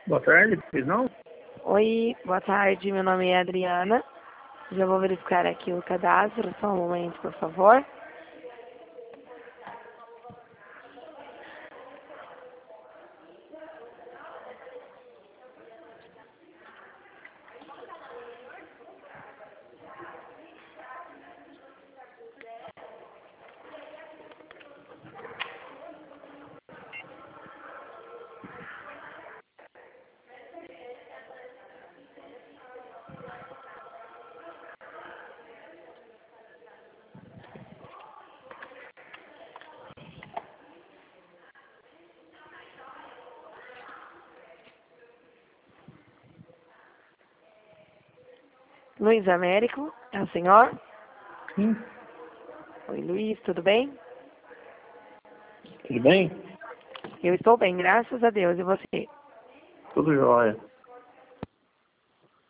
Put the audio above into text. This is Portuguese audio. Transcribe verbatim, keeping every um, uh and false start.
Boa tarde, pois não? Oi, boa tarde, meu nome é Adriana. Já vou verificar aqui o cadastro, só um momento, por favor. Luiz Américo, é o senhor? Sim. Oi, Luiz, tudo bem? Tudo bem? Eu estou bem, graças a Deus. E você? Tudo jóia.